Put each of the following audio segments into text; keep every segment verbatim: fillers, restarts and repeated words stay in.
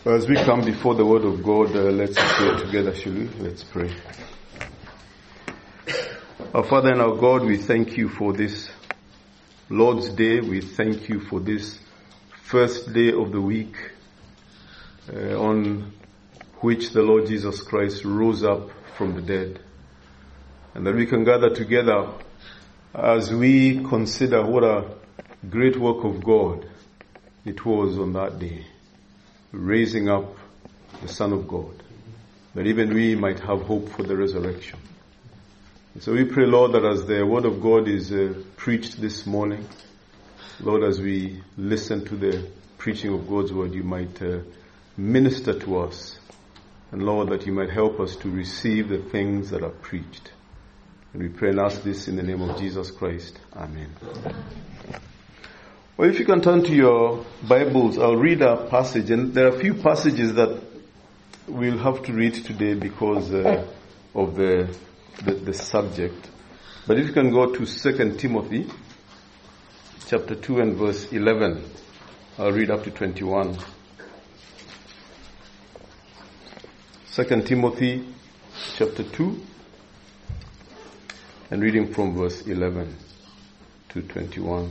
As we come before the Word of God, uh, let's pray together, shall we? Let's pray. Our Father and our God, we thank you for this Lord's Day. We thank you for this first day of the week uh, on which the Lord Jesus Christ rose up from the dead. And that we can gather together as we consider what a great work of God it was on that day, raising up the Son of God, that even we might have hope for the resurrection. And so we pray, Lord, that as the Word of God is uh, preached this morning, Lord, as we listen to the preaching of God's Word, you might uh, minister to us. And Lord, that you might help us to receive the things that are preached. And we pray and ask this in the name of Jesus Christ. Amen. Well, if you can turn to your Bibles, I'll read a passage. And there are a few passages that we'll have to read today because uh, of the, the the subject. But if you can go to Second Timothy, chapter two and verse eleven. I'll read up to twenty-one. Second Timothy, chapter two, and reading from verse eleven to twenty-one.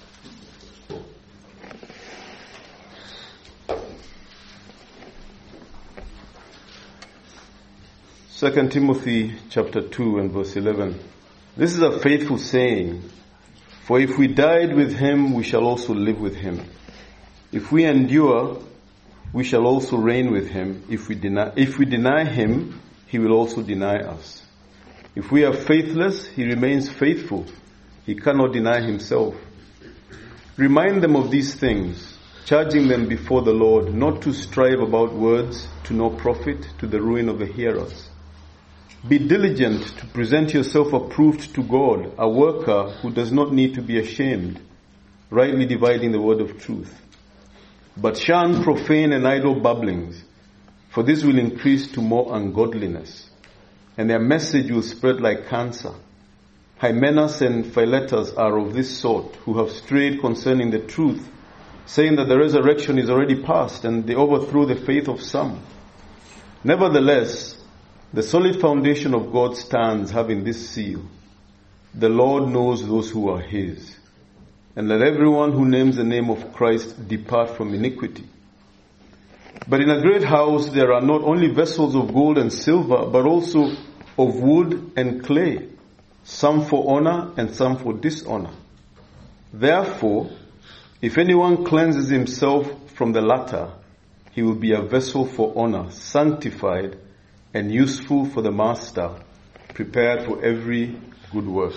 Second Timothy chapter two and verse eleven. This is a faithful saying, for if we died with him, we shall also live with him. If we endure, we shall also reign with him. If we deny, if we deny him, he will also deny us. If we are faithless, he remains faithful. He cannot deny himself. Remind them of these things, charging them before the Lord not to strive about words to no profit, to the ruin of the hearers. Be diligent to present yourself approved to God, a worker who does not need to be ashamed, rightly dividing the word of truth. But shun profane and idle babblings, for this will increase to more ungodliness, and their message will spread like cancer. Hymenaeus and Philetus are of this sort, who have strayed concerning the truth, saying that the resurrection is already past, and they overthrow the faith of some. Nevertheless, the solid foundation of God stands, having this seal: the Lord knows those who are his. And let everyone who names the name of Christ depart from iniquity. But in a great house there are not only vessels of gold and silver, but also of wood and clay, some for honor and some for dishonor. Therefore, if anyone cleanses himself from the latter, he will be a vessel for honor, sanctified and useful for the master, prepared for every good work.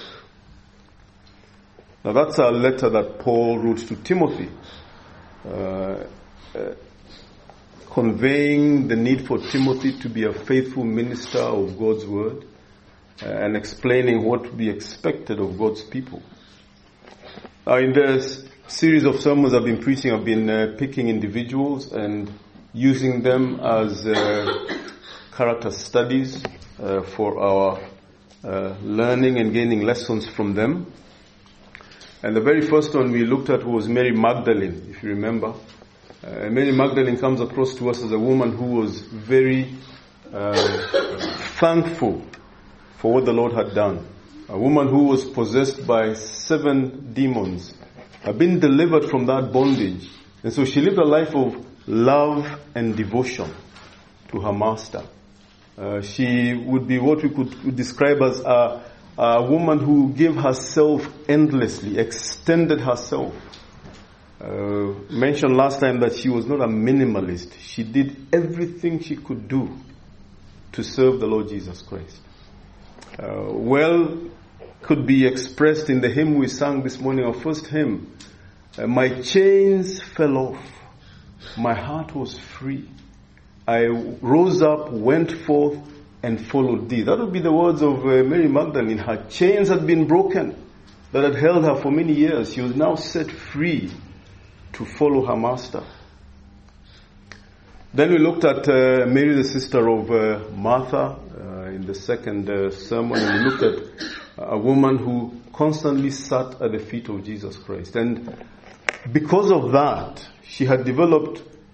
Now that's a letter that Paul wrote to Timothy, uh, uh, conveying the need for Timothy to be a faithful minister of God's word, uh, and explaining what to be expected of God's people. Now in this series of sermons I've been preaching, I've been uh, picking individuals and using them as uh, character studies uh, for our uh, learning and gaining lessons from them. And the very first one we looked at was Mary Magdalene, if you remember. Uh, Mary Magdalene comes across to us as a woman who was very uh, thankful for what the Lord had done. A woman who was possessed by seven demons, had been delivered from that bondage. And so she lived a life of love and devotion to her master. Uh, she would be what we could describe as a, a woman who gave herself endlessly, extended herself. Uh, mentioned last time that she was not a minimalist. She did everything she could do to serve the Lord Jesus Christ. Uh, well, could be expressed in the hymn we sang this morning, our first hymn. Uh, my chains fell off. My heart was free. I rose up, went forth, and followed thee. That would be the words of uh, Mary Magdalene. Her chains had been broken that had held her for many years. She was now set free to follow her master. Then we looked at uh, Mary, the sister of uh, Martha, uh, in the second uh, sermon. And we looked at a woman who constantly sat at the feet of Jesus Christ. And because of that, she had developed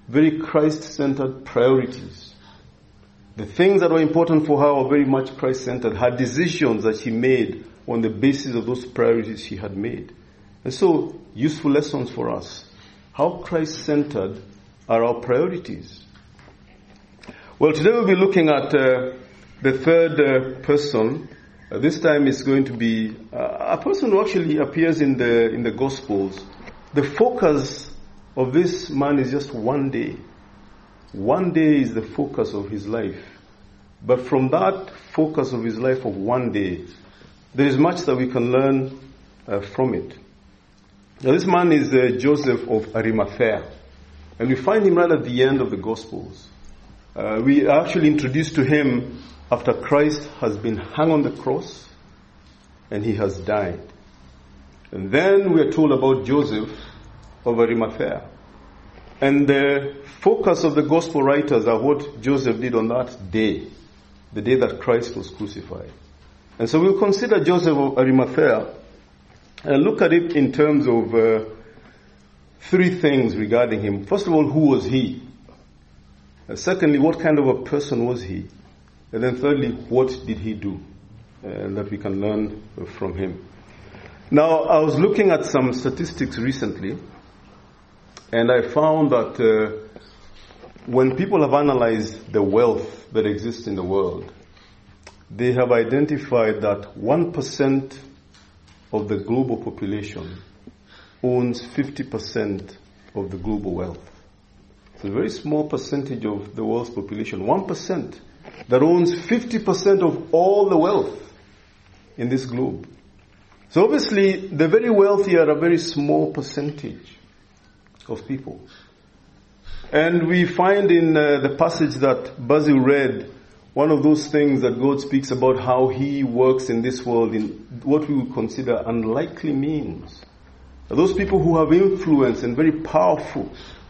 very Christ-centered priorities. The things that were important for her were very much Christ-centered. Her decisions that she made on the basis of those priorities she had made. And so, useful lessons for us. How Christ-centered are our priorities? Well, today we'll be looking at uh, the third uh, person. Uh, this time it's going to be uh, a person who actually appears in the in the Gospels. The focus of this man is just one day. One day is the focus of his life. But from that focus of his life of one day, there is much that we can learn uh, from it. Now, this man is uh, Joseph of Arimathea. And we find him right at the end of the Gospels. Uh, we are actually introduced to him after Christ has been hung on the cross and he has died. And then we are told about Joseph of Arimathea. And the focus of the Gospel writers are what Joseph did on that day, the day that Christ was crucified. And so we'll consider Joseph of Arimathea and look at it in terms of uh, three things regarding him. First of all, who was he? Uh, secondly, what kind of a person was he? And then thirdly, what did he do? Uh, that we can learn from him. Now, I was looking at some statistics recently, and I found that uh, when people have analyzed the wealth that exists in the world, they have identified that one percent of the global population owns fifty percent of the global wealth. It's a very small percentage of the world's population, one percent, that owns fifty percent of all the wealth in this globe. So obviously, the very wealthy are a very small percentage of people. And we find in uh, the passage that Basil read, one of those things that God speaks about how he works in this world in what we would consider unlikely means. Those people who have influence and very powerful,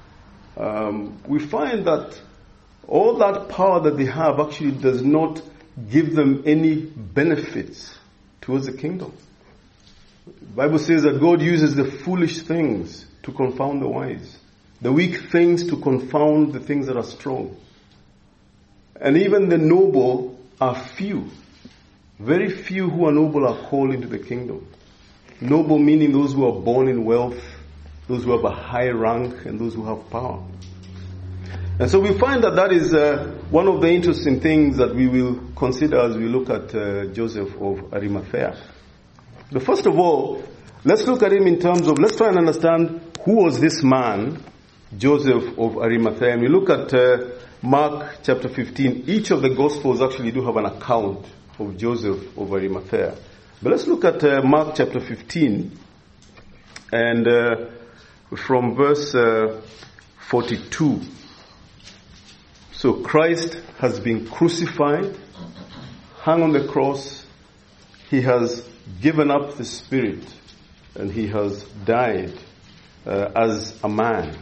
um, we find that all that power that they have actually does not give them any benefits towards the kingdom. The Bible says that God uses the foolish things to confound the wise, the weak things to confound the things that are strong. And even the noble are few. Very few who are noble are called into the kingdom. Noble meaning those who are born in wealth, those who have a high rank, and those who have power. And so we find that that is uh, one of the interesting things that we will consider as we look at uh, Joseph of Arimathea. But first of all, let's look at him in terms of, let's try and understand who was this man, Joseph of Arimathea. And we look at uh, Mark chapter fifteen. Each of the Gospels actually do have an account of Joseph of Arimathea. But let's look at uh, Mark chapter fifteen and uh, from verse uh, forty-two. So Christ has been crucified, hung on the cross. He has given up the spirit and he has died uh, as a man.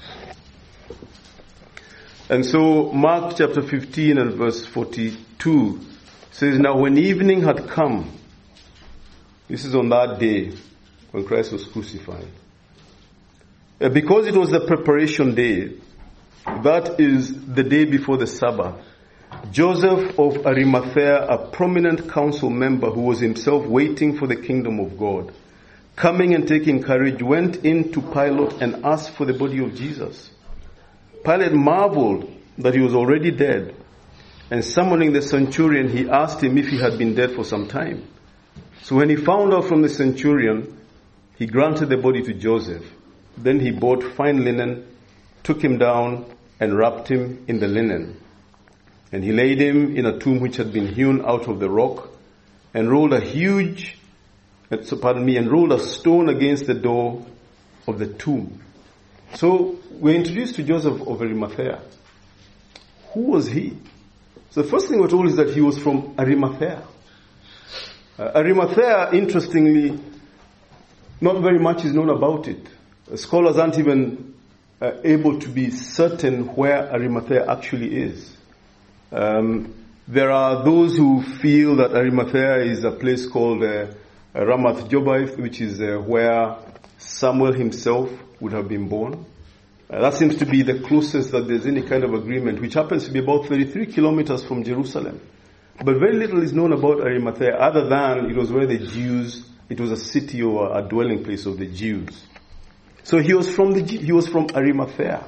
And so Mark chapter fifteen and verse forty-two says, now when evening had come, this is on that day when Christ was crucified. Uh, because it was the preparation day, that is the day before the Sabbath, Joseph of Arimathea, a prominent council member who was himself waiting for the kingdom of God, coming and taking courage, went in to Pilate and asked for the body of Jesus. Pilate marveled that he was already dead, and summoning the centurion, he asked him if he had been dead for some time. So when he found out from the centurion, he granted the body to Joseph. Then he bought fine linen, took him down, and wrapped him in the linen. And he laid him in a tomb which had been hewn out of the rock, and rolled a huge, so pardon me, and rolled a stone against the door of the tomb. So we're introduced to Joseph of Arimathea. Who was he? So the first thing we're told is that he was from Arimathea. Uh, Arimathea, interestingly, not very much is known about it. Uh, scholars aren't even uh, able to be certain where Arimathea actually is. Um, there are those who feel that Arimathea is a place called uh, Ramath Jobaith, which is uh, where Samuel himself would have been born. Uh, that seems to be the closest that there's any kind of agreement, which happens to be about thirty-three kilometers from Jerusalem. But very little is known about Arimathea, other than it was where the Jews, it was a city or a dwelling place of the Jews. So he was from the he was from Arimathea.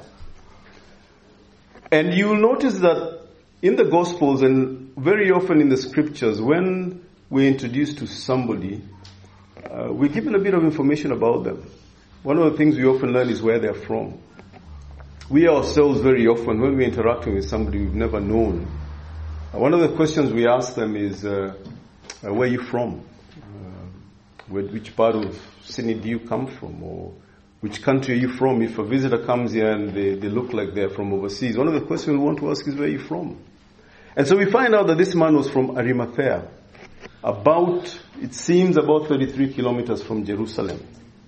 And you will notice that in the Gospels and very often in the Scriptures, when we're introduced to somebody, uh, we're given a bit of information about them. One of the things we often learn is where they're from. We ourselves very often, when we're interacting with somebody we've never known, uh, one of the questions we ask them is, uh, uh, where are you from? Uh, where, which part of Sydney do you come from? Or which country are you from? If a visitor comes here and they, they look like they're from overseas, one of the questions we want to ask is, where are you from? And so we find out that this man was from Arimathea, about, it seems about thirty-three kilometers from Jerusalem.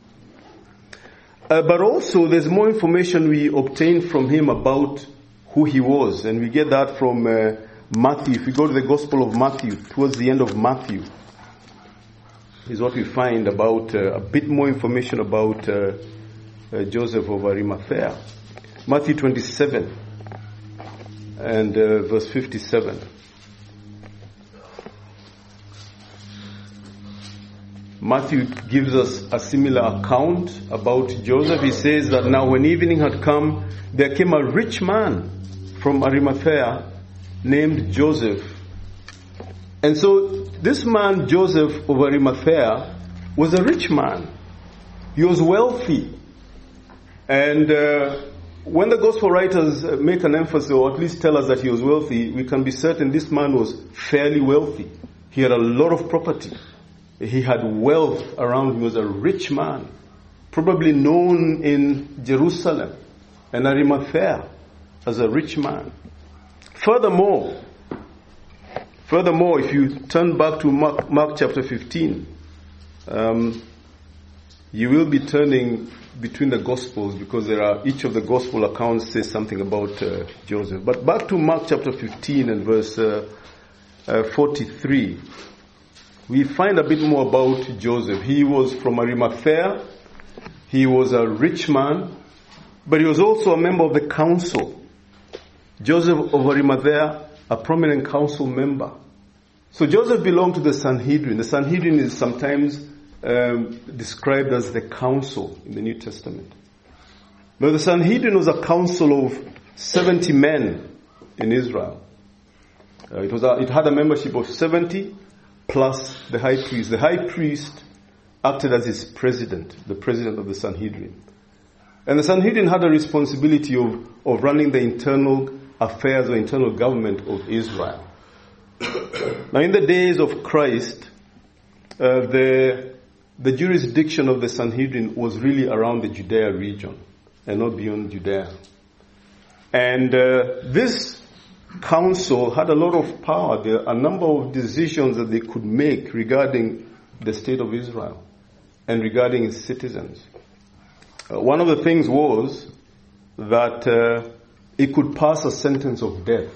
Uh, but also there's more information we obtained from him about who he was, and we get that from uh, Matthew. If we go to the Gospel of Matthew, towards the end of Matthew, is what we find about uh, a bit more information about uh, uh, Joseph of Arimathea. Matthew twenty-seven and uh, verse fifty-seven. Matthew gives us a similar account about Joseph. He says that now when evening had come, there came a rich man from Arimathea named Joseph. And so this man, Joseph of Arimathea, was a rich man. He was wealthy. And uh, when the gospel writers make an emphasis, or at least tell us that he was wealthy, we can be certain this man was fairly wealthy. He had a lot of property. He had wealth around him. He was a rich man, probably known in Jerusalem and Arimathea as a rich man. Furthermore, furthermore, if you turn back to Mark, Mark chapter fifteen, um, you will be turning between the Gospels, because there are, each of the Gospel accounts says something about uh, Joseph. But back to Mark chapter fifteen and verse uh, uh, forty-three. We find a bit more about Joseph. He was from Arimathea. He was a rich man, but he was also a member of the council. Joseph of Arimathea, a prominent council member. So Joseph belonged to the Sanhedrin. The Sanhedrin is sometimes um, described as the council in the New Testament. Now the Sanhedrin was a council of seventy men in Israel. Uh, it was a, it had a membership of seventy. Plus the high priest. The high priest acted as his president, the president of the Sanhedrin. And the Sanhedrin had a responsibility of, of running the internal affairs or internal government of Israel. Now in the days of Christ, uh, the, the jurisdiction of the Sanhedrin was really around the Judea region and not beyond Judea. And uh, this council had a lot of power. There are a number of decisions that they could make regarding the state of Israel and regarding its citizens. Uh, one of the things was that uh, it could pass a sentence of death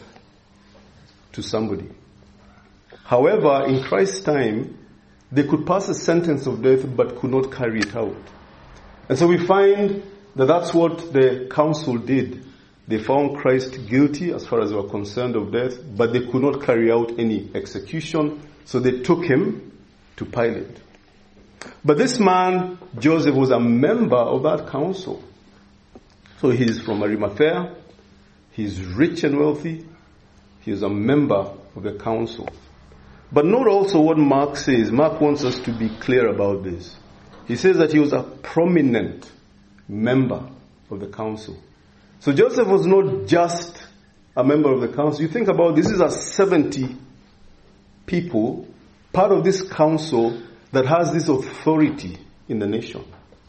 to somebody. However, in Christ's time, they could pass a sentence of death but could not carry it out. And so we find that that's what the council did. They found Christ guilty as far as they were concerned of death, but they could not carry out any execution, so they took him to Pilate. But this man, Joseph, was a member of that council. So he's from Arimathea, he's rich and wealthy, he's a member of the council. But note also what Mark says. Mark wants us to be clear about this. He says that he was a prominent member of the council. So Joseph was not just a member of the council. You think about this, these are seventy people, part of this council that has this authority in the nation.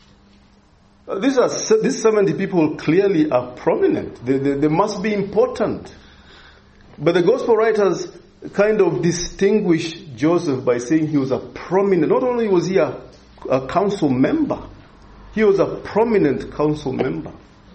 Uh, these are these seventy people clearly are prominent. They, they, they must be important. But the gospel writers kind of distinguish Joseph by saying he was a prominent, not only was he a, a council member, he was a prominent council member.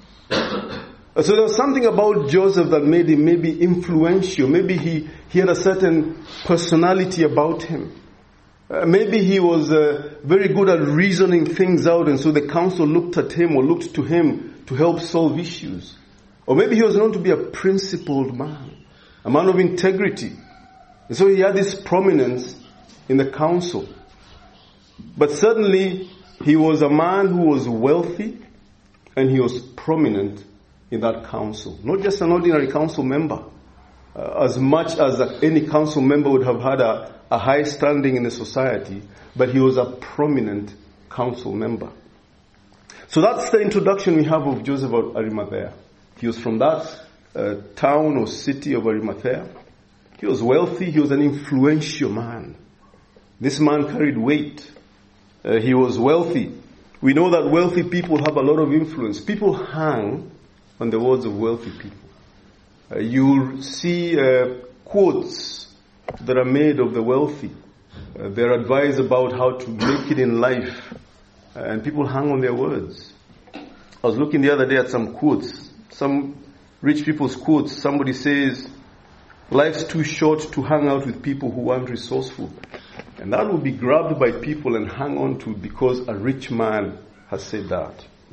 So there was something about Joseph that made him maybe influential. Maybe he, he had a certain personality about him. Uh, maybe he was uh, very good at reasoning things out, and so the council looked at him or looked to him to help solve issues. Or maybe he was known to be a principled man, a man of integrity. And so he had this prominence in the council. But certainly he was a man who was wealthy and he was prominent in that council. Not just an ordinary council member. Uh, as much as uh, any council member would have had a, a high standing in the society, but he was a prominent council member. So that's the introduction we have of Joseph of Arimathea. He was from that uh, town or city of Arimathea. He was wealthy. He was an influential man. This man carried weight. Uh, he was wealthy. We know that wealthy people have a lot of influence. People hang on the words of wealthy people. Uh, you'll see uh, quotes that are made of the wealthy. Uh, their advice about how to make it in life. Uh, and people hang on their words. I was looking the other day at some quotes. Some rich people's quotes. Somebody says, life's too short to hang out with people who aren't resourceful. And that will be grabbed by people and hung on to because a rich man has said that.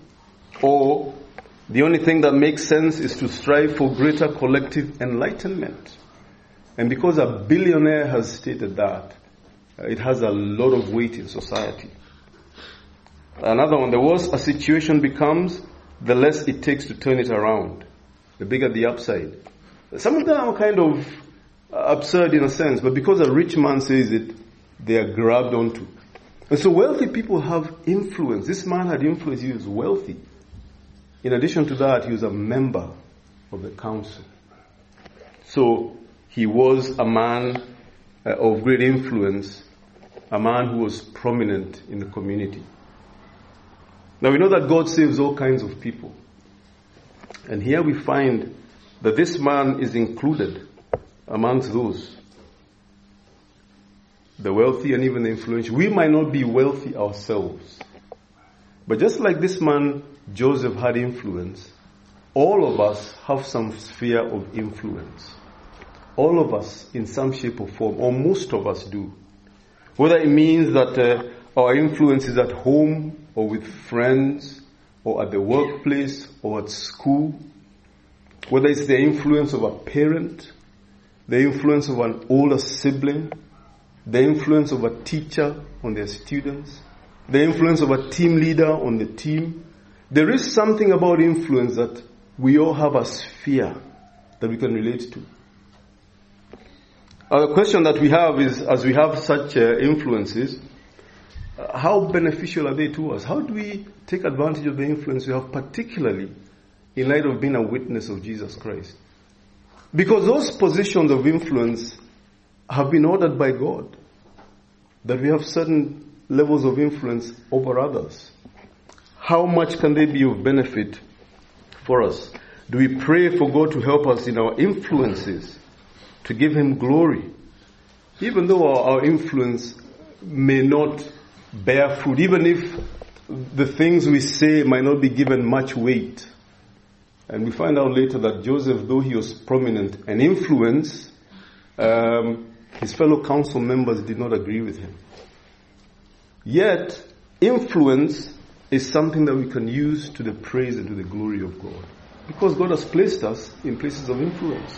Or, the only thing that makes sense is to strive for greater collective enlightenment. And because a billionaire has stated that, it has a lot of weight in society. Another one, the worse a situation becomes, the less it takes to turn it around. The bigger the upside. Some of them are kind of absurd in a sense, but because a rich man says it, they are grabbed onto. And so wealthy people have influence. This man had influence. He was wealthy. In addition to that, he was a member of the council. So he was a man uh, of great influence, a man who was prominent in the community. Now we know that God saves all kinds of people. And here we find that this man is included amongst those. The wealthy and even the influential. We might not be wealthy ourselves. But just like this man, Joseph, had influence, all of us have some sphere of influence. All of us in some shape or form, or most of us do. Whether it means that uh, our influence is at home, or with friends, or at the workplace, or at school. Whether it's the influence of a parent, the influence of an older sibling, the influence of a teacher on their students, the influence of a team leader on the team. There is something about influence that we all have a sphere that we can relate to. Uh, the question that we have is, as we have such uh, influences, uh, how beneficial are they to us? How do we take advantage of the influence we have, particularly in light of being a witness of Jesus Christ? Because those positions of influence have been ordered by God, that we have certain levels of influence over others. How much can they be of benefit for us? Do we pray for God to help us in our influences, to give Him glory? Even though our, our influence may not bear fruit, even if the things we say might not be given much weight. And we find out later that Joseph, though he was prominent and influenced, um, his fellow council members did not agree with him. Yet, influence is something that we can use to the praise and to the glory of God. Because God has placed us in places of influence.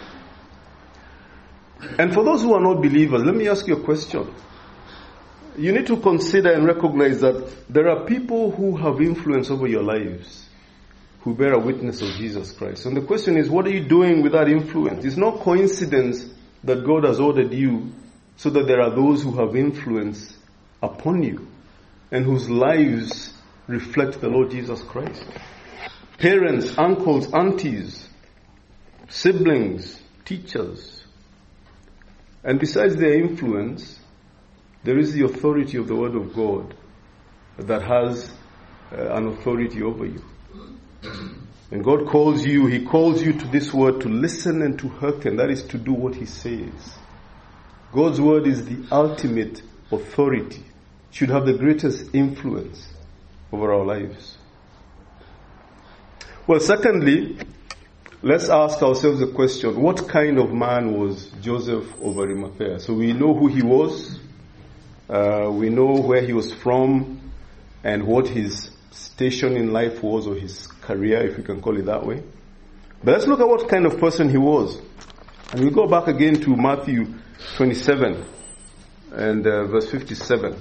And for those who are not believers, let me ask you a question. You need to consider and recognize that there are people who have influence over your lives, who bear a witness of Jesus Christ. And the question is, what are you doing with that influence? It's no coincidence that God has ordered you so that there are those who have influence upon you and whose lives reflect the Lord Jesus Christ. Parents, uncles, aunties, siblings, teachers. And besides their influence, there is the authority of the Word of God that has uh, an authority over you. And God calls you, He calls you to this Word to listen and to hearken. That is to do what He says. God's Word is the ultimate authority. It should have the greatest influence over our lives. Well, secondly, let's ask ourselves the question, what kind of man was Joseph of Arimathea? So we know who he was, uh, we know where he was from, and what his station in life was, or his career, if we can call it that way. But let's look at what kind of person he was. And we go back again to Matthew twenty-seven and uh, verse fifty-seven.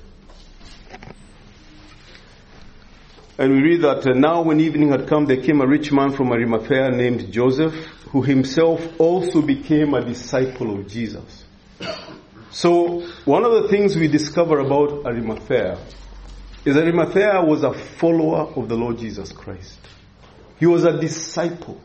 And we read that, uh, now when evening had come, there came a rich man from Arimathea named Joseph, who himself also became a disciple of Jesus. So, one of the things we discover about Arimathea is that Arimathea was a follower of the Lord Jesus Christ. He was a disciple.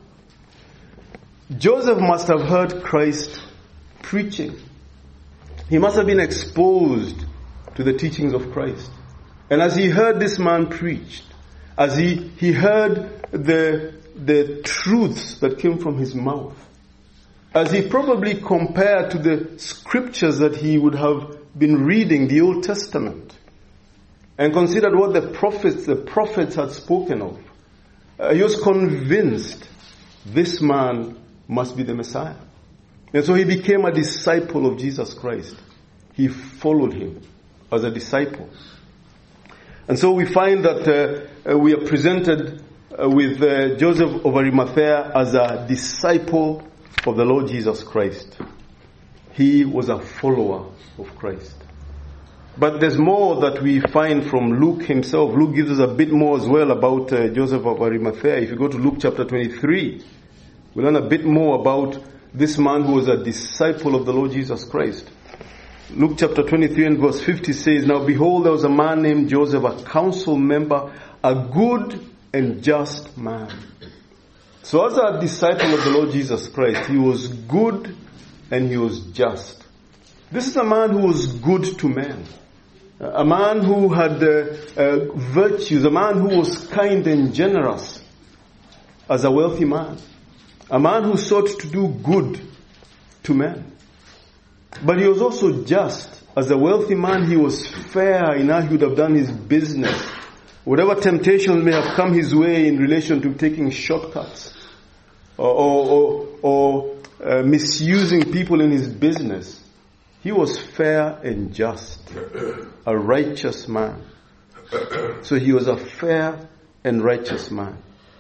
Joseph must have heard Christ preaching. He must have been exposed to the teachings of Christ. And as he heard this man preach, as he, he heard the, the truths that came from his mouth, as he probably compared to the scriptures that he would have been reading, the Old Testament, and considered what the prophets, the prophets had spoken of, uh, he was convinced this man must be the Messiah. And so he became a disciple of Jesus Christ. He followed him as a disciple. And so we find that uh, uh, we are presented uh, with uh, Joseph of Arimathea as a disciple of the Lord Jesus Christ. He was a follower of Christ. But there's more that we find from Luke himself. Luke gives us a bit more as well about uh, Joseph of Arimathea. If you go to Luke chapter twenty-three, we learn a bit more about this man who was a disciple of the Lord Jesus Christ. Luke chapter twenty-three and verse fifty says, now behold, there was a man named Joseph, a council member, a good and just man. So as a disciple of the Lord Jesus Christ, he was good and he was just. This is a man who was good to men. A man who had uh, uh, virtues, a man who was kind and generous as a wealthy man. A man who sought to do good to men. But he was also just. As a wealthy man, he was fair in how he would have done his business. Whatever temptations may have come his way in relation to taking shortcuts or, or, or, or uh, misusing people in his business, he was fair and just, a righteous man. So he was a fair and righteous man.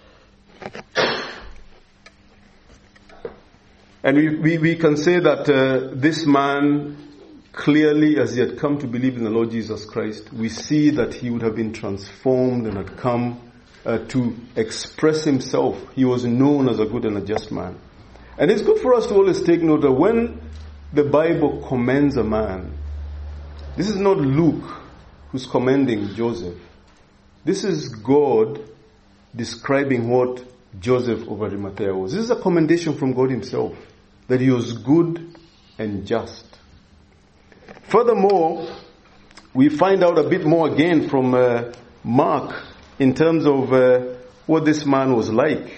And we, we, we can say that uh, this man, clearly as he had come to believe in the Lord Jesus Christ, we see that he would have been transformed and had come uh, to express himself. He was known as a good and a just man. And it's good for us to always take note that when the Bible commends a man, this is not Luke who's commending Joseph. This is God describing what Joseph of Arimathea was. This is a commendation from God himself, that he was good and just. Furthermore, we find out a bit more again from uh, Mark in terms of uh, what this man was like.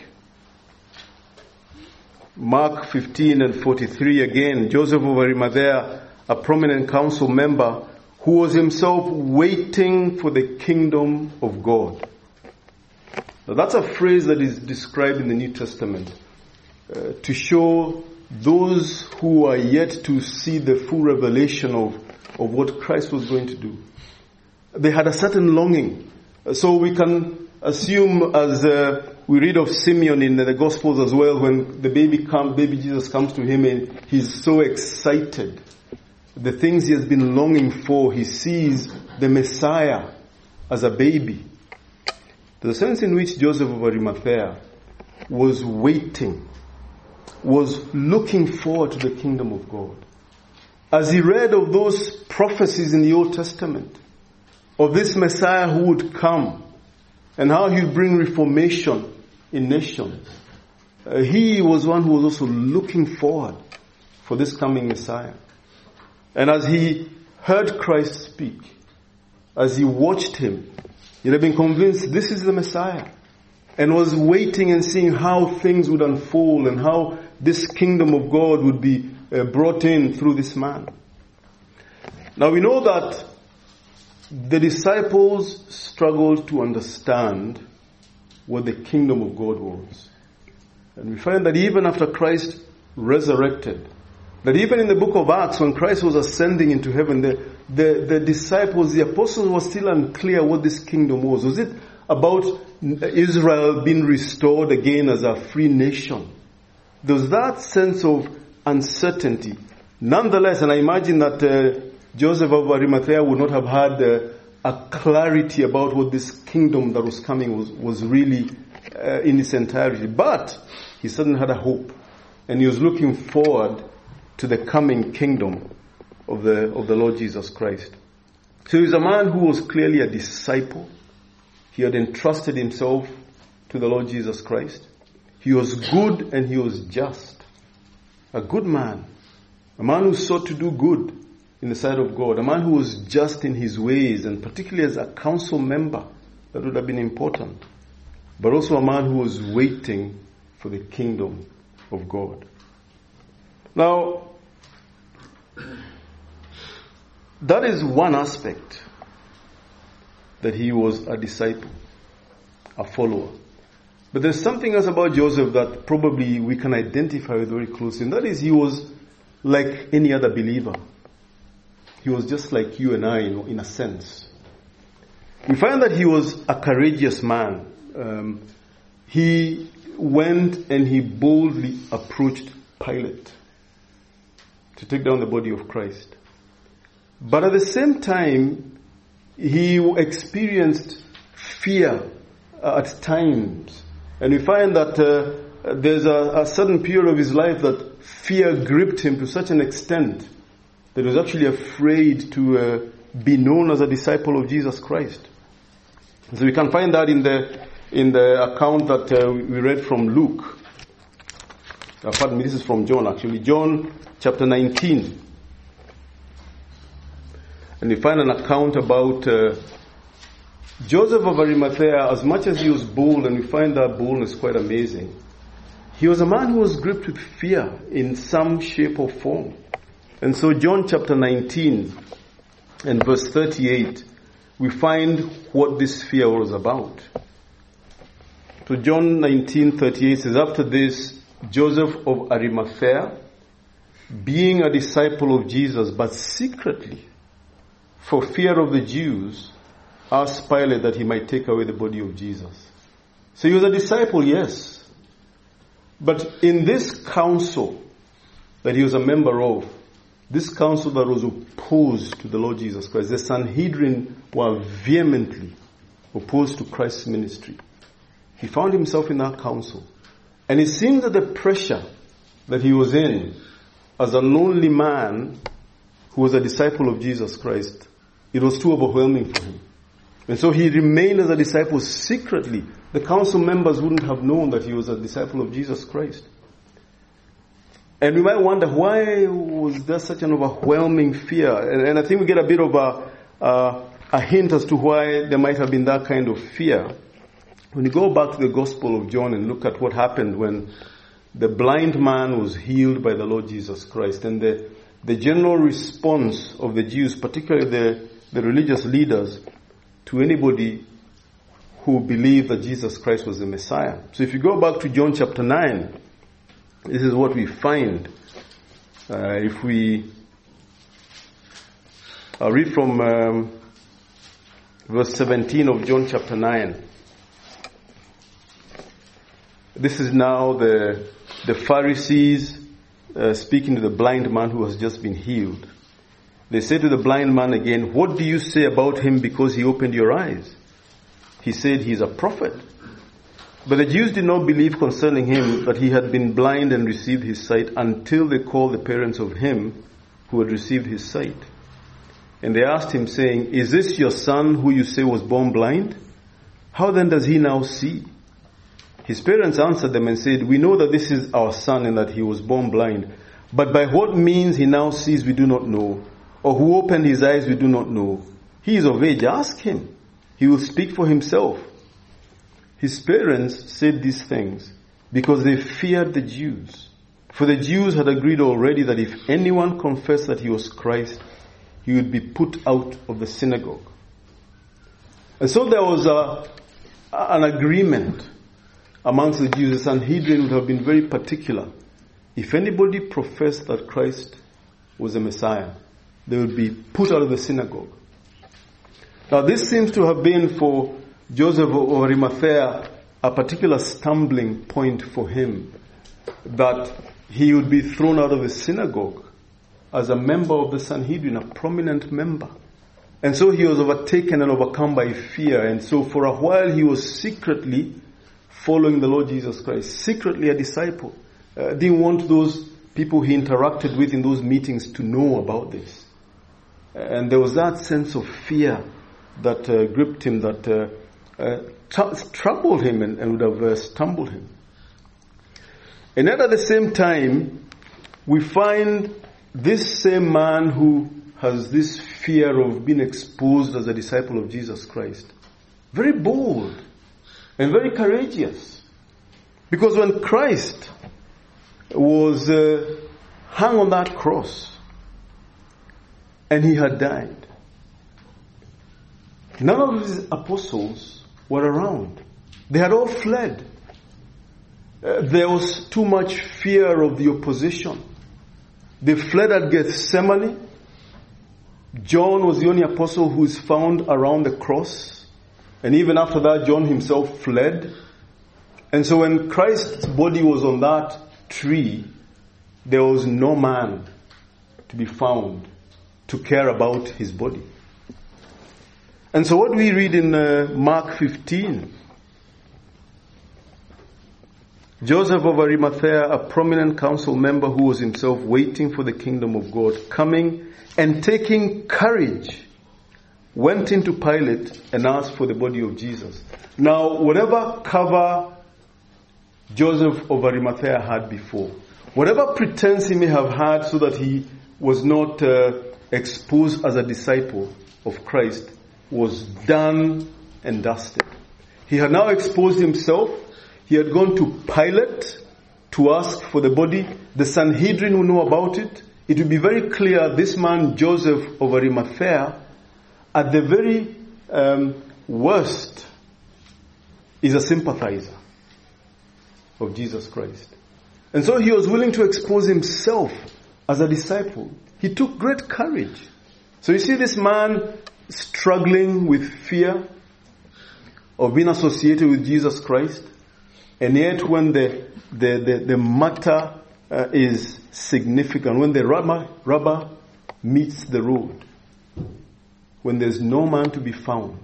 Mark fifteen and forty-three again, Joseph of Arimathea, a prominent council member who was himself waiting for the kingdom of God. Now that's a phrase that is described in the New Testament uh, to show those who are yet to see the full revelation of, of what Christ was going to do. They had a certain longing. So we can assume, as uh, we read of Simeon in the Gospels as well, when the baby come, baby Jesus comes to him and he's so excited. The things he has been longing for, he sees the Messiah as a baby. The sense in which Joseph of Arimathea was waiting, was looking forward to the kingdom of God. As he read of those prophecies in the Old Testament, of this Messiah who would come, and how he would bring reformation in nations, uh, he was one who was also looking forward for this coming Messiah. And as he heard Christ speak, as he watched him, he had been convinced this is the Messiah, and was waiting and seeing how things would unfold and how this kingdom of God would be uh, brought in through this man. Now we know that the disciples struggled to understand what the kingdom of God was. And we find that even after Christ resurrected, that even in the book of Acts, when Christ was ascending into heaven, the, the, the disciples, the apostles were still unclear what this kingdom was. Was it about Israel being restored again as a free nation. There was that sense of uncertainty. Nonetheless, and I imagine that uh, Joseph of Arimathea would not have had uh, a clarity about what this kingdom that was coming was, was really uh, in its entirety. But he certainly had a hope. And he was looking forward to the coming kingdom of the, of the Lord Jesus Christ. So he was a man who was clearly a disciple. He had entrusted himself to the Lord Jesus Christ. He was good and he was just. A good man. A man who sought to do good in the sight of God. A man who was just in his ways, and particularly as a council member, that would have been important. But also a man who was waiting for the kingdom of God. Now, that is one aspect, that he was a disciple, a follower. But there's something else about Joseph that probably we can identify with very closely, and that is he was like any other believer. He was just like you and I, you know, in a sense. We find that he was a courageous man. Um, he went and he boldly approached Pilate to take down the body of Christ. But at the same time, he experienced fear at times. And we find that uh, there's a, a certain period of his life that fear gripped him to such an extent that he was actually afraid to uh, be known as a disciple of Jesus Christ. So we can find that in the in the account that uh, we read from Luke. Uh, pardon me, this is from John actually. John chapter nineteen. And we find an account about uh, Joseph of Arimathea. As much as he was bold, and we find that boldness quite amazing, he was a man who was gripped with fear in some shape or form. And so John chapter nineteen and verse thirty-eight, we find what this fear was about. So John nineteen thirty-eight says, after this, Joseph of Arimathea, being a disciple of Jesus, but secretly, for fear of the Jews, asked Pilate that he might take away the body of Jesus. So he was a disciple, yes. But in this council that he was a member of, this council that was opposed to the Lord Jesus Christ, the Sanhedrin were vehemently opposed to Christ's ministry. He found himself in that council. And it seemed that the pressure that he was in as a lonely man who was a disciple of Jesus Christ, it was too overwhelming for him. And so he remained as a disciple secretly. The council members wouldn't have known that he was a disciple of Jesus Christ. And we might wonder, why was there such an overwhelming fear? And, and I think we get a bit of a, uh, a hint as to why there might have been that kind of fear. When you go back to the Gospel of John and look at what happened when the blind man was healed by the Lord Jesus Christ, and the, the general response of the Jews, particularly the, the religious leaders, to anybody who believed that Jesus Christ was the Messiah. So if you go back to John chapter nine, this is what we find. Uh, if we I'll read from um, verse seventeen of John chapter nine. This is now the the Pharisees uh, speaking to the blind man who has just been healed. They say to the blind man again, "What do you say about him because he opened your eyes?" He said, "He is a prophet." But the Jews did not believe concerning him that he had been blind and received his sight until they called the parents of him who had received his sight. And they asked him, saying, "Is this your son who you say was born blind? How then does he now see?" His parents answered them and said, "We know that this is our son and that he was born blind. But by what means he now sees we do not know, or who opened his eyes we do not know. He is of age, ask him. He will speak for himself." His parents said these things because they feared the Jews. For the Jews had agreed already that if anyone confessed that he was Christ, he would be put out of the synagogue. And so there was a, an agreement amongst the Jews. The Sanhedrin would have been very particular. If anybody professed that Christ was the Messiah, they would be put out of the synagogue. Now this seems to have been for Joseph of Arimathea a particular stumbling point for him, that he would be thrown out of the synagogue as a member of the Sanhedrin, a prominent member. And so he was overtaken and overcome by fear. And so for a while he was secretly following the Lord Jesus Christ, secretly a disciple. Uh, didn't want those people he interacted with in those meetings to know about this. And there was that sense of fear that uh, gripped him, that uh, uh, t- troubled him and, and would have uh, stumbled him. And yet at the same time, we find this same man who has this fear of being exposed as a disciple of Jesus Christ, very bold and very courageous. Because when Christ was uh, hung on that cross and he had died, none of his apostles were around. They had all fled. Uh, there was too much fear of the opposition. They fled at Gethsemane. John was the only apostle who is found around the cross. And even after that, John himself fled. And so when Christ's body was on that tree, there was no man to be found to care about his body. And so what we read in uh, Mark fifteen, Joseph of Arimathea, a prominent council member who was himself waiting for the kingdom of God, coming and taking courage, went into Pilate and asked for the body of Jesus. Now, whatever cover Joseph of Arimathea had before, whatever pretense he may have had so that he was not uh, exposed as a disciple of Christ, was done and dusted. He had now exposed himself. He had gone to Pilate to ask for the body. The Sanhedrin will know about it. It will be very clear this man Joseph of Arimathea, at the very um, worst, is a sympathizer of Jesus Christ. And so he was willing to expose himself as a disciple. He took great courage. So you see this man struggling with fear of being associated with Jesus Christ. And yet when the, the, the, the matter uh, is significant, when the rubber, rubber meets the road, when there's no man to be found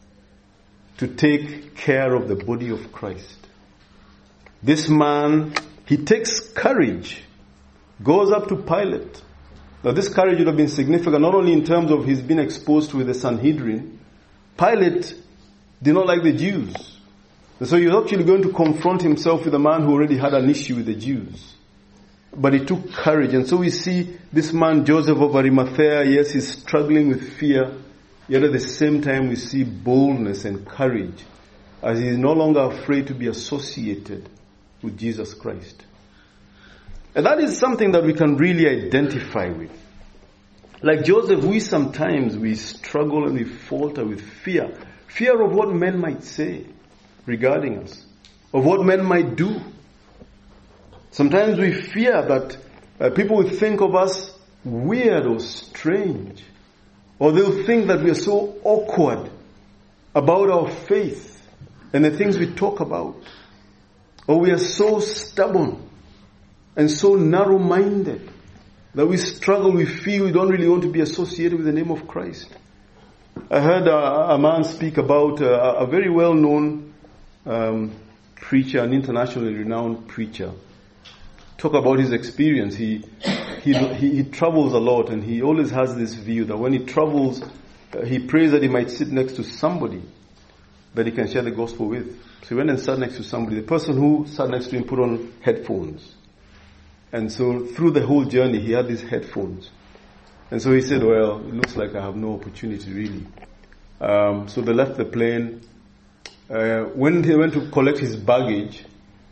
to take care of the body of Christ, this man, he takes courage, goes up to Pilate. Now this courage would have been significant not only in terms of his being exposed with the Sanhedrin. Pilate did not like the Jews. And so he was actually going to confront himself with a man who already had an issue with the Jews. But he took courage. And so we see this man Joseph of Arimathea, yes, he's struggling with fear. Yet at the same time we see boldness and courage as he is no longer afraid to be associated with Jesus Christ. And that is something that we can really identify with. Like Joseph, we sometimes, we struggle and we falter with fear. Fear of what men might say regarding us, of what men might do. Sometimes we fear that uh, people will think of us weird or strange, or they'll think that we are so awkward about our faith and the things we talk about, or we are so stubborn and so narrow-minded that we struggle, we feel we don't really want to be associated with the name of Christ. I heard a, a man speak about a, a very well-known um, preacher, an internationally renowned preacher, talk about his experience. He, he he he travels a lot, and he always has this view that when he travels, uh, he prays that he might sit next to somebody that he can share the gospel with. So he went and sat next to somebody. The person who sat next to him put on headphones. And so through the whole journey, he had these headphones. And so he said, well, it looks like I have no opportunity really. Um, so they left the plane. Uh, when he went to collect his baggage,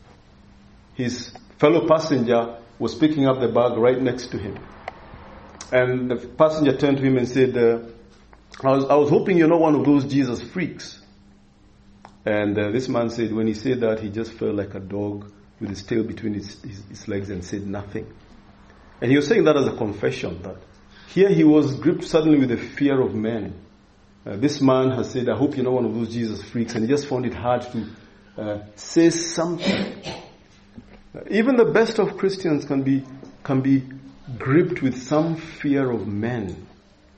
his fellow passenger was picking up the bag right next to him. And the passenger turned to him and said, uh, I was, I was hoping you're not one of those Jesus freaks. And uh, this man said, when he said that, he just felt like a dog with his tail between his, his, his legs and said nothing. And he was saying that as a confession, that here he was gripped suddenly with the fear of men Uh, this man has said, I hope you're not one of those Jesus freaks, and he just found it hard to uh, say something. Uh, even the best of Christians can be can be gripped with some fear of men.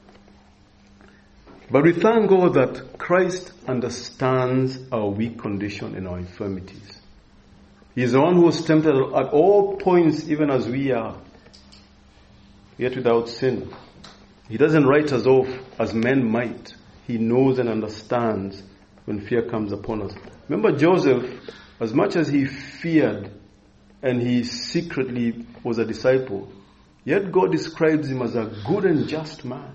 But we thank God that Christ understands our weak condition and our infirmities. He is the one who was tempted at all points, even as we are, yet without sin. He doesn't write us off as men might. He knows and understands when fear comes upon us. Remember Joseph, as much as he feared and he secretly was a disciple, yet God describes him as a good and just man.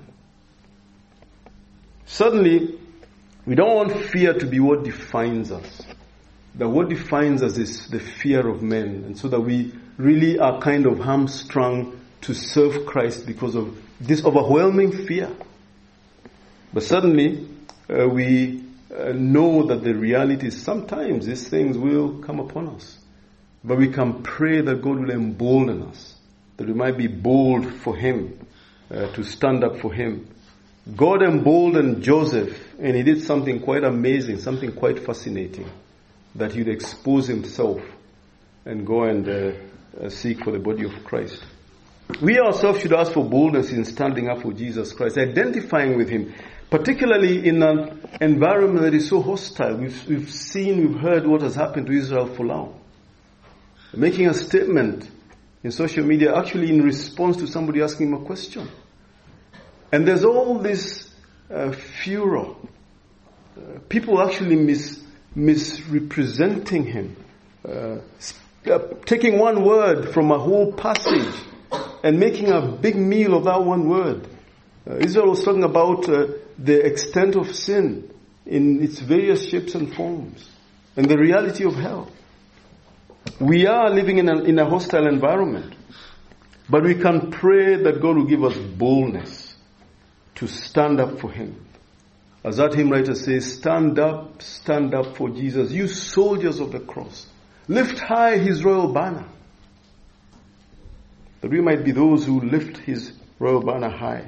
Suddenly, we don't want fear to be what defines us. That what defines us is the fear of men, and so that we really are kind of hamstrung to serve Christ because of this overwhelming fear. But suddenly, uh, we uh, know that the reality is sometimes these things will come upon us. But we can pray that God will embolden us, that we might be bold for Him, uh, to stand up for Him. God emboldened Joseph, and he did something quite amazing, something quite fascinating, that he would expose himself and go and uh, uh, seek for the body of Christ. We ourselves should ask for boldness in standing up for Jesus Christ, identifying with Him, particularly in an environment that is so hostile. We've, we've seen, we've heard what has happened to Israel for long. Making a statement in social media, actually in response to somebody asking him a question. And there's all this uh, furor. Uh, people actually mis, misrepresenting him. Uh, uh, taking one word from a whole passage and making a big meal of that one word. Uh, Israel was talking about uh, the extent of sin in its various shapes and forms and the reality of hell. We are living in a, in a hostile environment, but we can pray that God will give us boldness to stand up for Him. As that hymn writer says, stand up, stand up for Jesus, you soldiers of the cross. Lift high His royal banner. That we might be those who lift His royal banner high.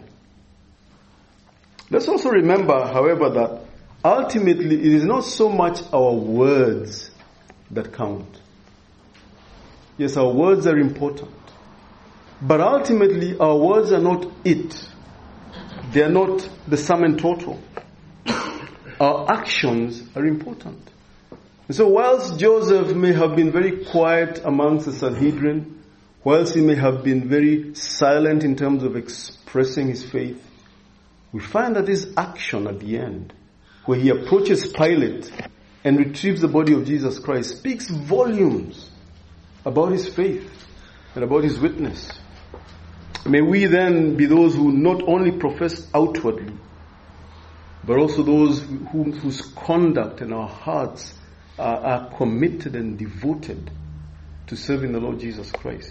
Let's also remember, however, that ultimately it is not so much our words that count. Yes, our words are important. But ultimately, our words are not it. They are not the sum and total. Our actions are important. And so whilst Joseph may have been very quiet amongst the Sanhedrin, whilst he may have been very silent in terms of expressing his faith, we find that his action at the end, where he approaches Pilate and retrieves the body of Jesus Christ, speaks volumes about his faith and about his witness. May we then be those who not only profess outwardly, but also those who, whose conduct and our hearts are, are committed and devoted to serving the Lord Jesus Christ.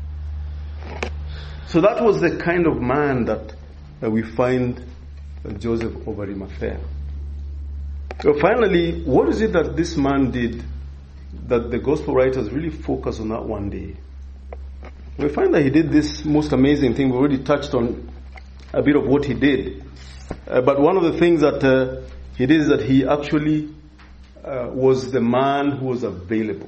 So that was the kind of man that, that we find Joseph of Arimathea. So finally, what is it that this man did that the gospel writers really focus on that one day? We find that he did this most amazing thing. We already touched on a bit of what he did. Uh, but one of the things that uh, he did is that he actually uh, was the man who was available.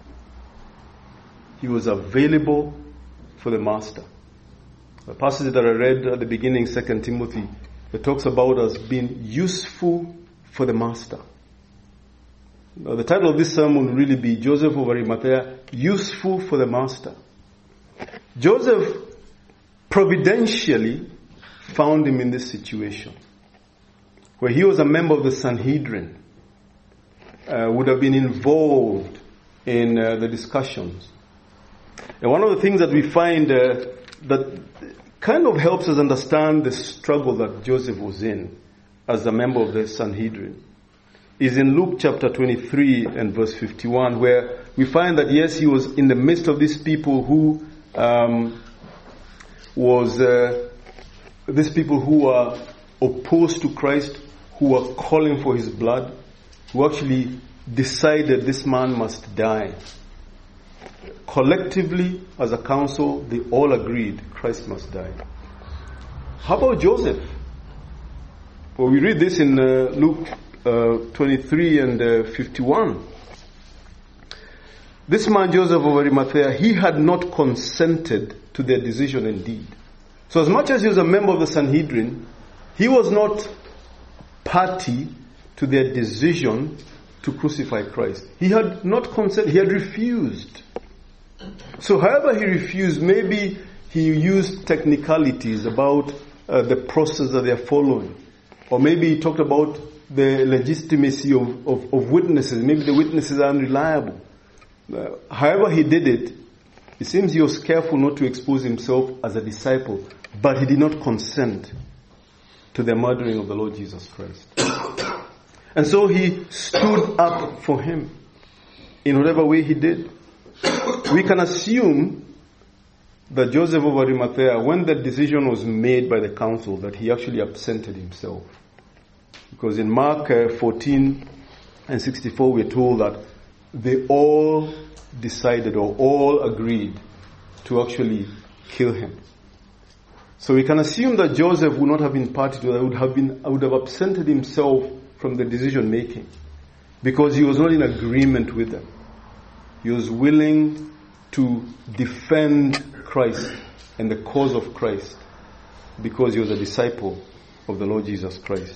He was available for the master. The passage that I read at the beginning, Second Timothy, it talks about us being useful for the master. Now, the title of this sermon will really be Joseph of Arimathea, useful for the master. Joseph providentially found him in this situation, where he was a member of the Sanhedrin, uh, would have been involved in uh, the discussions. And one of the things that we find uh, that kind of helps us understand the struggle that Joseph was in as a member of the Sanhedrin is in Luke chapter twenty-three and verse fifty-one, where we find that yes, he was in the midst of these people who um, was uh, these people who are opposed to Christ, who are calling for his blood, who actually decided this man must die. Collectively, as a council, they all agreed Christ must die. How about Joseph? Well, we read this in uh, Luke uh, twenty-three and uh, fifty-one. This man Joseph of Arimathea, he had not consented to their decision indeed. So as much as he was a member of the Sanhedrin, he was not party to their decision to crucify Christ. He had not consented, he had refused. So however he refused, maybe he used technicalities about uh, the process that they are following. Or maybe he talked about the legitimacy of, of, of witnesses. Maybe the witnesses are unreliable. Uh, however he did it, it seems he was careful not to expose himself as a disciple, but he did not consent to the murdering of the Lord Jesus Christ. And so he stood up for him in whatever way he did. We can assume that Joseph of Arimathea, when the decision was made by the council, that he actually absented himself. Because in Mark uh, fourteen and sixty-four, we're told that they all decided or all agreed to actually kill him. So we can assume that Joseph would not have been party to that, would have been, would have absented himself from the decision making, because he was not in agreement with them. He was willing to defend Christ and the cause of Christ because he was a disciple of the Lord Jesus Christ.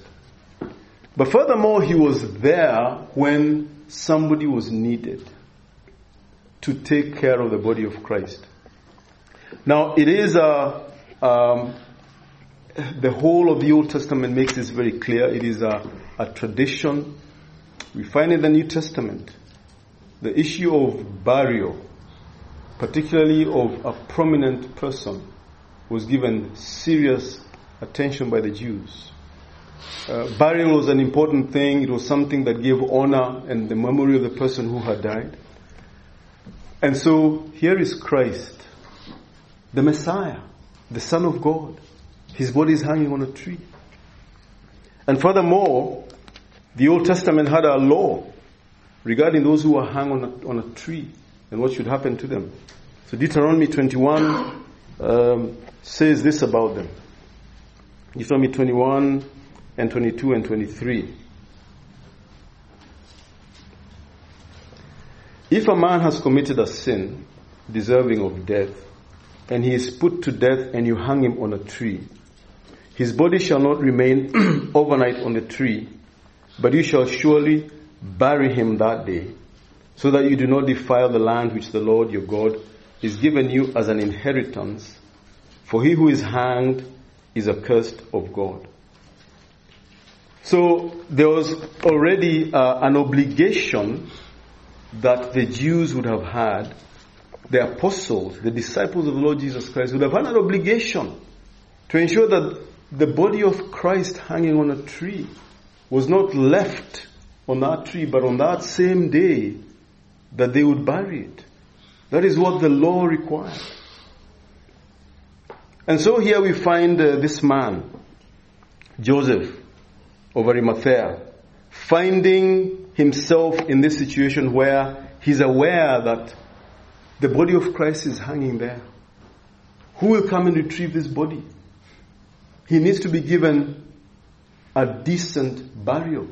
But furthermore, he was there when somebody was needed to take care of the body of Christ. Now, it is a, um, the whole of the Old Testament makes this very clear. It is a, a tradition. We find in the New Testament the issue of burial, particularly of a prominent person, was given serious attention by the Jews. Uh, burial was an important thing. It was something that gave honor and the memory of the person who had died. And so here is Christ, the Messiah, the Son of God. His body is hanging on a tree. And furthermore, the Old Testament had a law regarding those who were hung on a, on a tree and what should happen to them. So Deuteronomy twenty-one um, says this about them. Deuteronomy twenty-one and twenty-two and twenty-three. If a man has committed a sin deserving of death, and he is put to death and you hang him on a tree, his body shall not remain overnight on the tree, but you shall surely bury him that day, so that you do not defile the land which the Lord your God is given you as an inheritance, for he who is hanged is accursed of God. So there was already uh, an obligation that the Jews would have had, the apostles, the disciples of the Lord Jesus Christ would have had an obligation to ensure that the body of Christ hanging on a tree was not left on that tree, but on that same day that they would bury it. That is what the law required. And so here we find uh, this man, Joseph of Arimathea, finding himself in this situation where he's aware that the body of Christ is hanging there. Who will come and retrieve this body? He needs to be given a decent burial.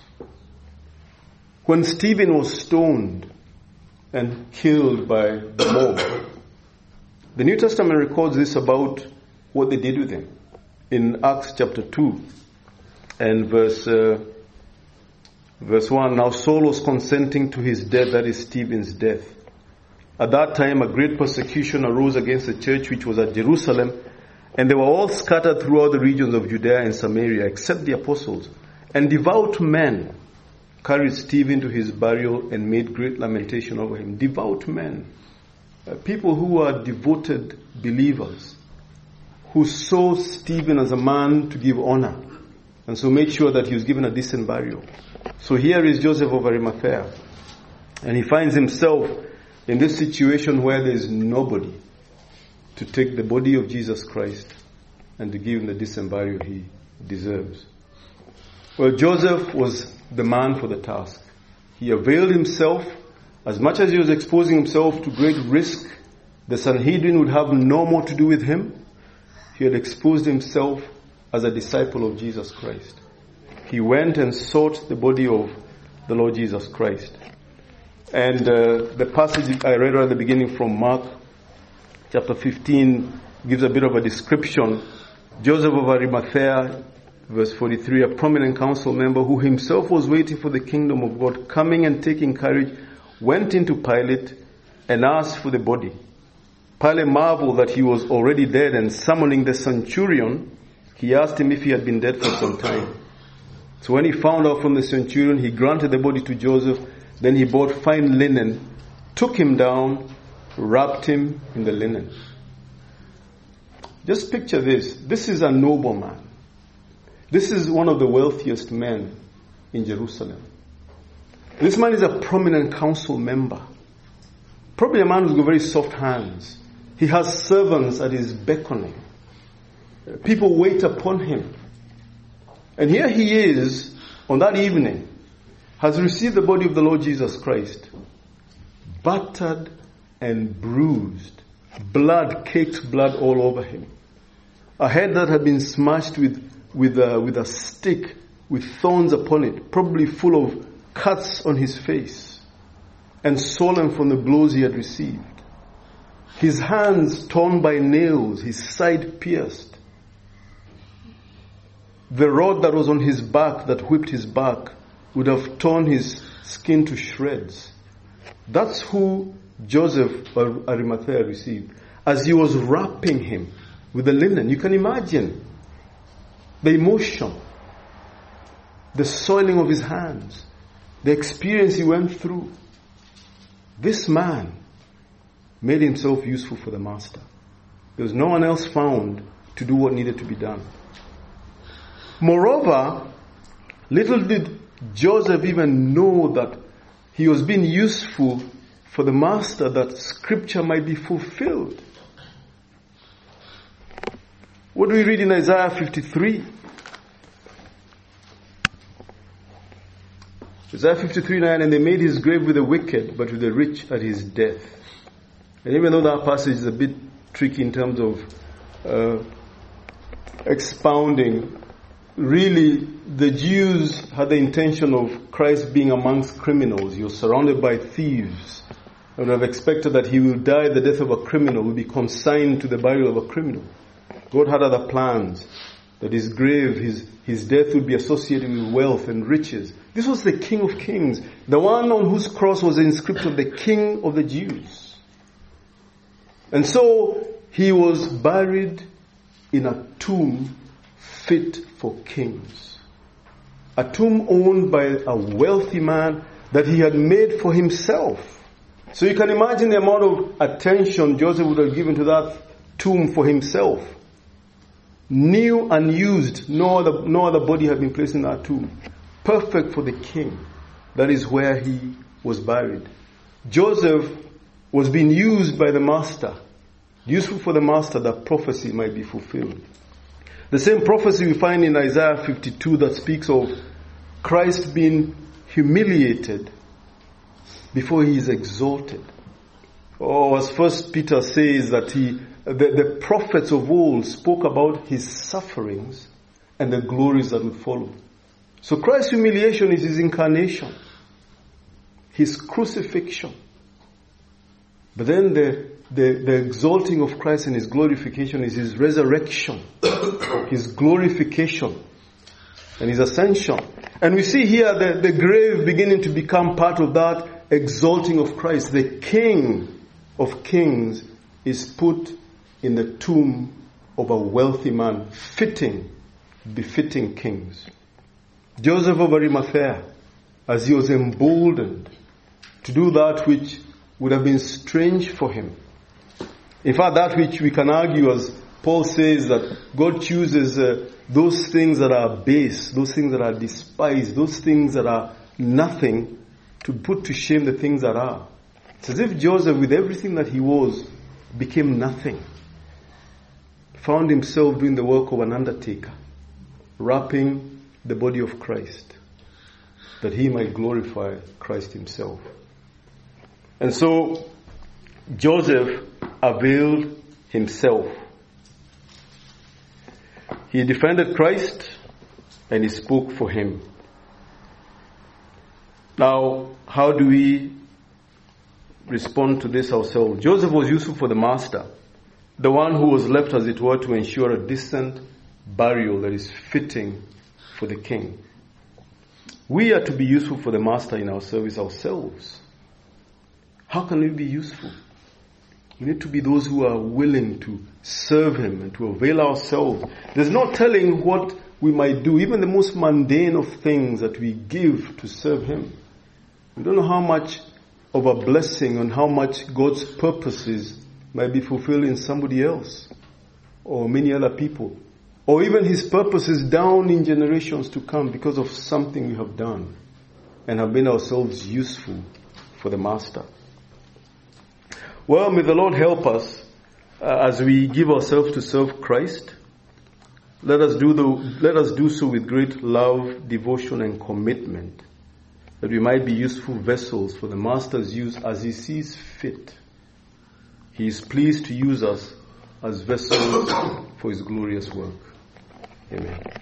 When Stephen was stoned and killed by the mob, the New Testament records this about what they did with him. In Acts chapter two and verse uh, verse one, now Saul was consenting to his death, that is Stephen's death. At that time a great persecution arose against the church which was at Jerusalem, and they were all scattered throughout the regions of Judea and Samaria, except the apostles. And devout men carried Stephen to his burial and made great lamentation over him. Devout men. Uh, people who were devoted believers, who saw Stephen as a man to give honor, and so made sure that he was given a decent burial. So here is Joseph of Arimathea, and he finds himself in this situation where there is nobody to take the body of Jesus Christ and to give him the decent burial he deserves. Well, Joseph was the man for the task. He availed himself. As much as he was exposing himself to great risk, the Sanhedrin would have no more to do with him. He had exposed himself as a disciple of Jesus Christ. he went and sought the body of the Lord Jesus Christ. And uh, the passage I read right at the beginning from Mark chapter fifteen gives a bit of a description. Joseph of Arimathea, verse forty-three, a prominent council member who himself was waiting for the kingdom of God, coming and taking courage, went into Pilate and asked for the body. Pilate marveled that he was already dead, and summoning the centurion, he asked him if he had been dead for some time. So when he found out from the centurion, he granted the body to Joseph. Then he bought fine linen, took him down, wrapped him in the linen. Just picture this. This is a nobleman. This is one of the wealthiest men in Jerusalem. This man is a prominent council member. Probably a man who's got very soft hands. He has servants at his beckoning. People wait upon him. And here he is, on that evening, has received the body of the Lord Jesus Christ, battered and bruised, blood, caked blood all over him. A head that had been smashed with, with, a, with a stick, with thorns upon it, probably full of cuts on his face, and swollen from the blows he had received. His hands torn by nails, his side pierced. The rod that was on his back, that whipped his back, would have torn his skin to shreds. That's who Joseph of Arimathea received. As he was wrapping him with the linen, you can imagine the emotion, the soiling of his hands, the experience he went through. This man made himself useful for the master. There was no one else found to do what needed to be done. Moreover, little did Joseph even know that he was being useful for the master, that scripture might be fulfilled. What do we read in Isaiah fifty-three? Isaiah fifty-three nine, and they made his grave with the wicked, but with the rich at his death. And even though that passage is a bit tricky in terms of uh, expounding, really, the Jews had the intention of Christ being amongst criminals. He was surrounded by thieves. And would have expected that he will die the death of a criminal, will be consigned to the burial of a criminal. God had other plans, that his grave, his, his death would be associated with wealth and riches. This was the King of Kings, the one on whose cross was the inscription, the King of the Jews. And so he was buried in a tomb fit for kings. A tomb owned by a wealthy man that he had made for himself. So you can imagine the amount of attention Joseph would have given to that tomb for himself. New and used, no other, no other body had been placed in that tomb. Perfect for the king. That is where he was buried. Joseph was being used by the master, useful for the master, that prophecy might be fulfilled. The same prophecy we find in Isaiah fifty-two that speaks of Christ being humiliated before he is exalted. Or as First Peter says, that he, the, the prophets of old spoke about his sufferings and the glories that would follow. So Christ's humiliation is his incarnation, his crucifixion. But then the, the, the exalting of Christ and his glorification is his resurrection, his glorification, and his ascension. And we see here the, the grave beginning to become part of that exalting of Christ. The King of Kings is put in the tomb of a wealthy man, fitting, befitting kings. Joseph of Arimathea, as he was emboldened to do that which would have been strange for him. In fact, that which we can argue, as Paul says, that God chooses uh, those things that are base, those things that are despised, those things that are nothing, to put to shame the things that are. It's as if Joseph, with everything that he was, became nothing. Found himself doing the work of an undertaker, wrapping the body of Christ, that he might glorify Christ himself. And so, Joseph availed himself. He defended Christ. and he spoke for him. Now, how do we respond to this ourselves? Joseph was useful for the master, the one who was left, as it were, to ensure a decent burial that is fitting for the king. We are to be useful for the master in our service ourselves. How can we be useful? We need to be those who are willing to serve him and to avail ourselves. There's no telling what we might do, even the most mundane of things that we give to serve him. We don't know how much of a blessing and how much God's purposes might be fulfilled in somebody else or many other people, or even his purposes down in generations to come because of something we have done and have made ourselves useful for the master. Well, may the Lord help us uh, as we give ourselves to serve Christ. Let us do the, let us do so with great love, devotion, and commitment, that we might be useful vessels for the master's use as he sees fit. He is pleased to use us as vessels for his glorious work. Amen.